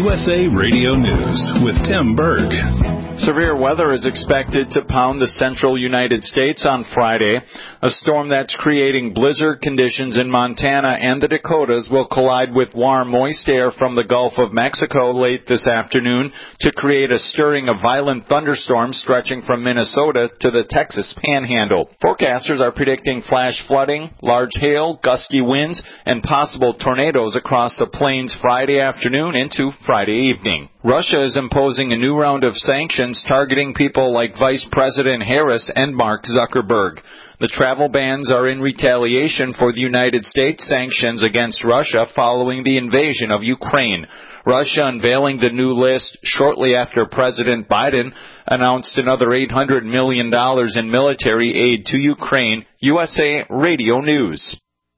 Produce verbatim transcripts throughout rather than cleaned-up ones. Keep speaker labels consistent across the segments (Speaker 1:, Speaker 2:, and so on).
Speaker 1: U S A Radio News with Tim Berg.
Speaker 2: Severe weather is expected to pound the central United States on Friday. A storm that's creating blizzard conditions in Montana and the Dakotas will collide with warm, moist air from the Gulf of Mexico late this afternoon to create a stirring of violent thunderstorms stretching from Minnesota to the Texas Panhandle. Forecasters are predicting flash flooding, large hail, gusty winds, and possible tornadoes across the plains Friday afternoon into Friday evening. Russia is imposing a new round of sanctions targeting people like Vice President Harris and Mark Zuckerberg. The travel bans are in retaliation for the United States sanctions against Russia following the invasion of Ukraine. Russia unveiling the new list shortly after President Biden announced another eight hundred million dollars in military aid to Ukraine. U S A Radio News.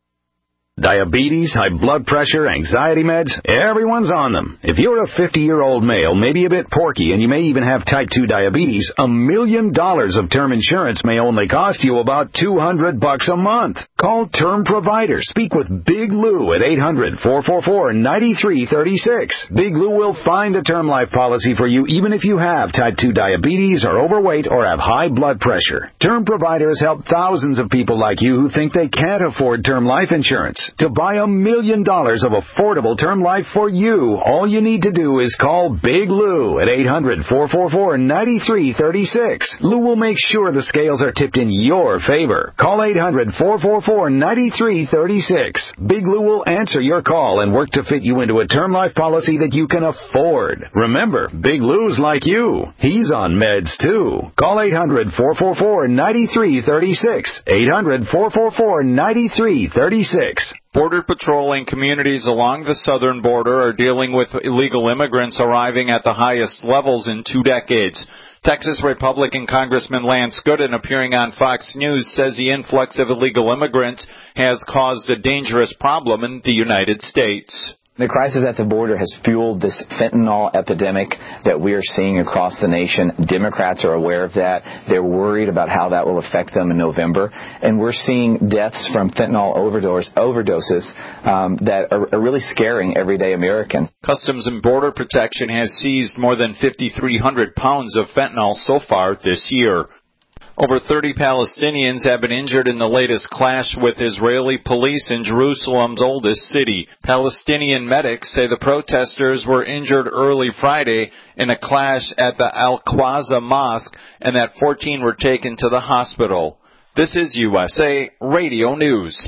Speaker 3: Diabetes, high blood pressure, anxiety meds, everyone's on them. If you're a fifty-year-old male, maybe a bit porky, and you may even have type two diabetes, a million dollars of term insurance may only cost you about two hundred bucks a month. Call Term Provider. Speak with Big Lou at eight hundred, four four four, nine three three six. Big Lou will find a term life policy for you even if you have type two diabetes, are overweight, or have high blood pressure. Term Provider has helped thousands of people like you who think they can't afford term life insurance. To buy a million dollars of affordable term life for you, all you need to do is call Big Lou at eight hundred, four four four, nine three three six. Lou will make sure the scales are tipped in your favor. Call eight hundred, four four four, nine three three six. Big Lou will answer your call and work to fit you into a term life policy that you can afford. Remember, Big Lou's like you. He's on meds too. Call eight hundred, four four four, nine three three six. eight hundred, four four four, nine three three six.
Speaker 2: Border Patrol and communities along the southern border are dealing with illegal immigrants arriving at the highest levels in two decades. Texas Republican Congressman Lance Gooden, appearing on Fox News, says the influx of illegal immigrants has caused a dangerous problem in the United States.
Speaker 4: The crisis at the border has fueled this fentanyl epidemic that we are seeing across the nation. Democrats are aware of that. They're worried about how that will affect them in November. And we're seeing deaths from fentanyl overdose, overdoses um, that are, are really scaring everyday Americans.
Speaker 2: Customs and Border Protection has seized more than fifty-three hundred pounds of fentanyl so far this year. Over thirty Palestinians have been injured in the latest clash with Israeli police in Jerusalem's oldest city. Palestinian medics say the protesters were injured early Friday in a clash at the Al-Qawza Mosque and that fourteen were taken to the hospital. This is U S A Radio News.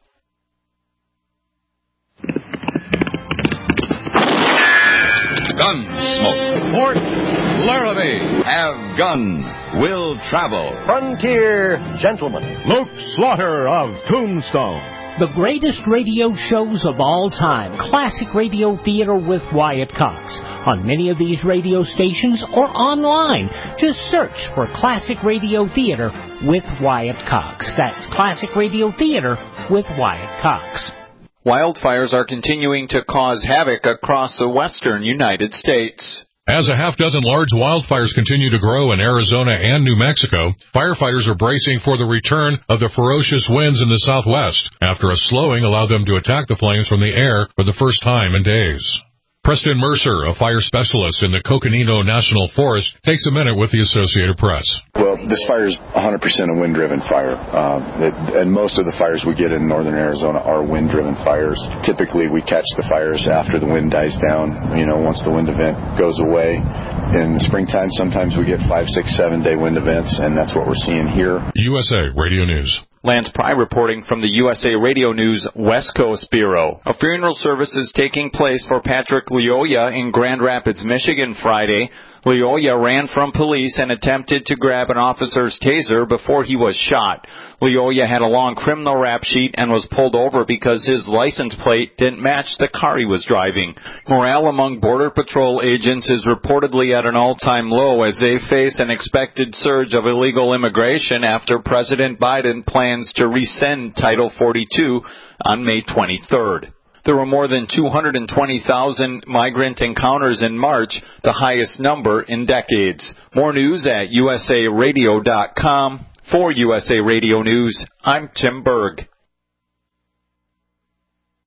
Speaker 5: Gunsmoke. Port Laramie. Have gun. Will travel.
Speaker 6: Frontier Gentleman.
Speaker 7: Luke Slaughter of Tombstone.
Speaker 8: The greatest radio shows of all time. Classic Radio Theater with Wyatt Cox. On many of these radio stations or online. Just search for Classic Radio Theater with Wyatt Cox. That's Classic Radio Theater with Wyatt Cox.
Speaker 2: Wildfires are continuing to cause havoc across the western United States.
Speaker 9: As a half dozen large wildfires continue to grow in Arizona and New Mexico, firefighters are bracing for the return of the ferocious winds in the southwest after a slowing allowed them to attack the flames from the air for the first time in days. Preston Mercer, a fire specialist in the Coconino National Forest, takes a minute with the Associated Press.
Speaker 10: Well, this fire is one hundred percent a wind-driven fire, uh, it, and most of the fires we get in northern Arizona are wind-driven fires. Typically, we catch the fires after the wind dies down, you know, once the wind event goes away. In the springtime, sometimes we get five, six, seven-day wind events, and that's what we're seeing here.
Speaker 9: U S A Radio News.
Speaker 2: Lance Pry reporting from the U S A Radio News West Coast Bureau. A funeral service is taking place for Patrick Lyoya in Grand Rapids, Michigan Friday. Lyoya ran from police and attempted to grab an officer's taser before he was shot. Lyoya had a long criminal rap sheet and was pulled over because his license plate didn't match the car he was driving. Morale among Border Patrol agents is reportedly at an all-time low as they face an expected surge of illegal immigration after President Biden plans to rescind Title forty-two on May twenty-third. There were more than two hundred twenty thousand migrant encounters in March, the highest number in decades. More news at U S A radio dot com. For U S A Radio News, I'm Tim Berg.